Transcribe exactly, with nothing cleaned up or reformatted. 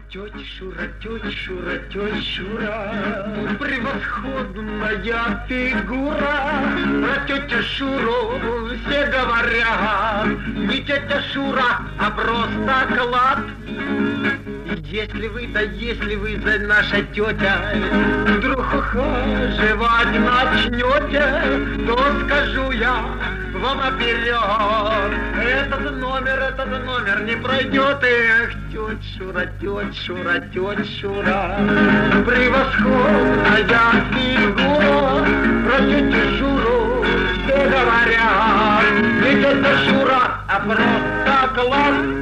Тетя Шура, тетя Шура, тетя Шура, превосходная фигура. Про тетю Шуру все говорят, не тетя Шура, а просто клад. Если вы, да если вы, да наша тетя, вдруг ухаживать начнете, то скажу я вам наперед, этот номер, этот номер не пройдет. Эх, тетя Шура, тетя Шура, тетя Шура, превосходная фигура. Про тетю Шуру все говорят, не тетя Шура, а просто класс.